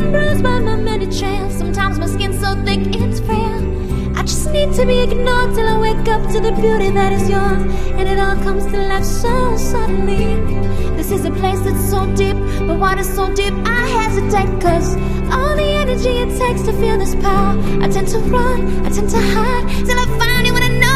bruised by my many trails. Sometimes my skin's so thick it's frail. I just need to be ignored till I wake up to the beauty that is yours. And it all comes to life so suddenly. This is a place that's so deep, but water's so deep I hesitate. Cause all the energy it takes to feel this power, I tend to run, I tend to hide, till I find you when I know